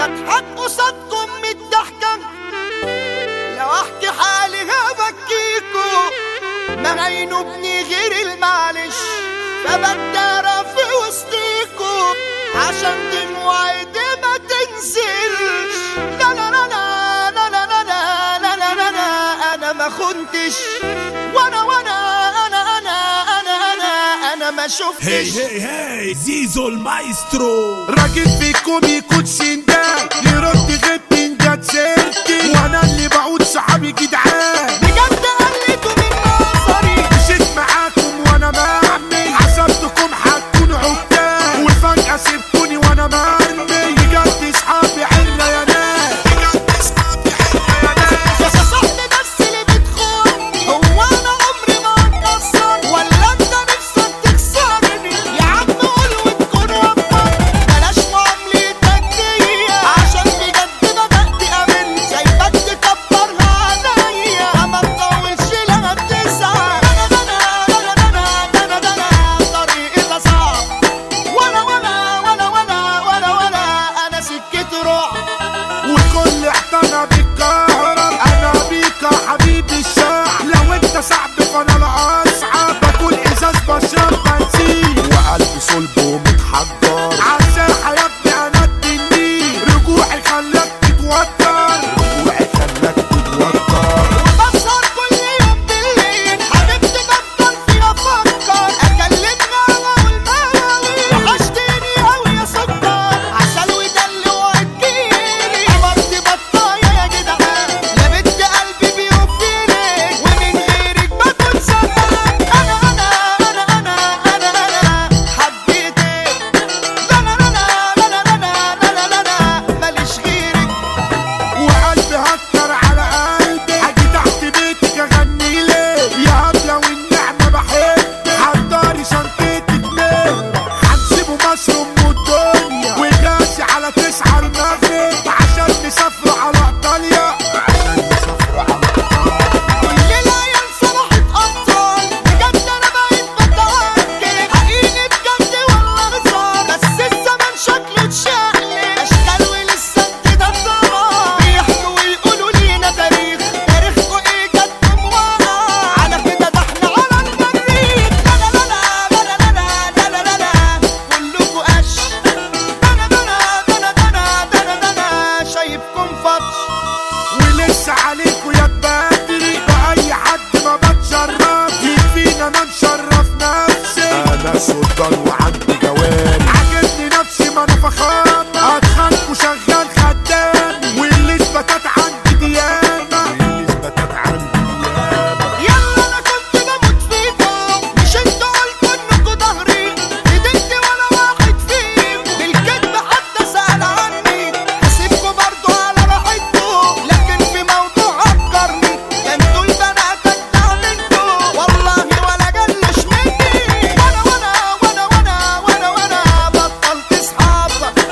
بضحك قصادكم من الضحكة، لو احكي حالي هبكيكوا، ما هينوبني غير المعلش، فبدارة في وسطيكوا عشان دموعي دي ما تنزلش. لا لا لا لا لا لا لا لا لا لا لا لا، انا ما خنتش، انا ما شفتش. هي زيزو المايسترو، راجل فيكم يكون سندان يرد غيبتي جت سيرتي، وانا اللي بعود صحابي جدعان بجد قلتوا من نظري، مشيت معاكم وانا معمي، حسبتكم هتكونوا عكان وفجأة سبتوني وانا مرمي. بجد صحابي عرة يا ناس، بجد صحابي عرة يا ناس. يا صاحبي بس اللي بتخون، هو انا عمري ما اتكسر ولا انت نفسك تكسرني؟ يا عم قول وتكون وفر، بلاش معاملتك دي عشان بجد بدأت امن، سايبك تكبرها عليا ما تطولش لما بتسعى. انا طريقي ده صعب، ولا انا سكتي رعب، والكل احتنى بالكهرب. انا بيك يا حبيبي الشعب، لو انت صعب فانا الاصعب، باكل ازاز بشرب بنزين وقلبي صلب ومتحجر عالساحه يا ابني. انا التنين رجوعي خلاك تتوتر، رجوعي خلاك تتوتر. وبسهر كل يوم بالليل، حبيبتي بفضل فيها افكر، اكلمها واقول ماوي، وحشتني اوي يا سكر، عسل ودل واديني، عمرتي بطايه يا جدعان، يا بنت قلبي بيوفيلك، ومن غيرك بكون زمان. انا حبيتك، لا ماليش غيرك، وقلبي هكر على قلبي، هاجي تحت بيتك اغني ليه يا هبله والنعمه بحبك. حضري شنطتك ليه، هنسيبوا مصر ام الدنيا وجاسي على 9 المغرب عشان نسافروا على ايطاليا، عشان نسافروا على كل العيال صبحت أبطال، بجد أنا بقيت بتوكل، حقيقي بجد والله هزار، بس الزمن شكله اتشقلب، أشكال ولسه انت ده الطبع، بيحكوا ويقولوا لينا تاريخ، تاريخكوا إيه جدكم واقع، على كده ده احنا على المريخ. لا كلكوا قش، أنا شايفكم فتش، ولسه عليكوا يا بدري، بأي حد ما بتشرف يكفينا انا مشرف نفسي. انا سلطان وعندي جوال، عاجبني نفسي ما انا فخامة، اتخانكوا شغال خدامي، واللي اثبتت عندي ديانة، واللي اثبتت عندي ديانة. يلا انا كنت بموت فيكم، مش انتوا قلتوا انكوا ضهري، فضلت ولا واحد فيهم بالكدب حتى سأل عني، هسيبكوا برضو على راحتكم، لكن في موضوع عكرني، انتوا البنات اجدع منكم، والله ولا جلش مني، وانا بطلت اصحاب،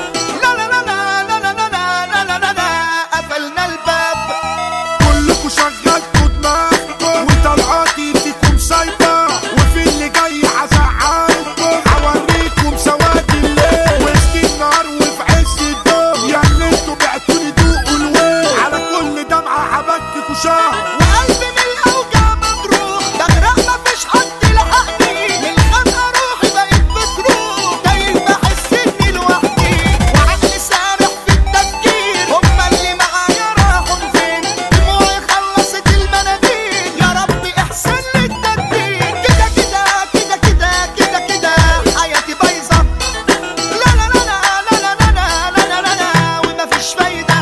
لا قفلنا الباب. كلكوا شغلتوا دماغكم وطلعاتي فيكم سايبة، وفي اللي جاي هزعلكم، هوريكم سواد الليل وسط النهار وفي عز الضوء، يا اللي انتوا بعتوني دوقوا الويل، على كل دمعة هبككوا شهر، وقلبي من الأوجع مجروح، بغرق مفيش حد لحقني، من خنقة روحي بقيت بتروح، تايه بحس إني لوحدي، وعقلي سارح في التفكير، هما اللي معايا راحوا فين؟ دموعي خلصت المناديل، يا ربي احسن لي التدبير، كده حياتي بايظة، لا ومفيش فايدة.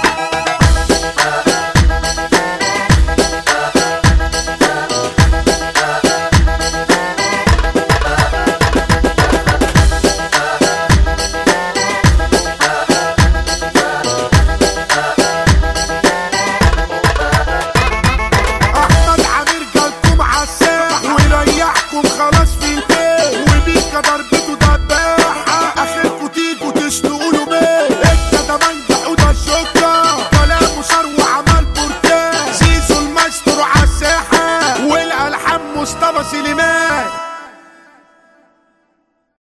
احمد عامر جالكم عالساح ويريحكم خلاص في البيت، وبيكا ضربته دباحة، اخركوا تيجوا تشتقوا له بيه، انت ده منجح وده الشكرة، كلامه صار وعمل بورتال، زيزو المايسترو عالساحة والالحان مصطفى سليمان.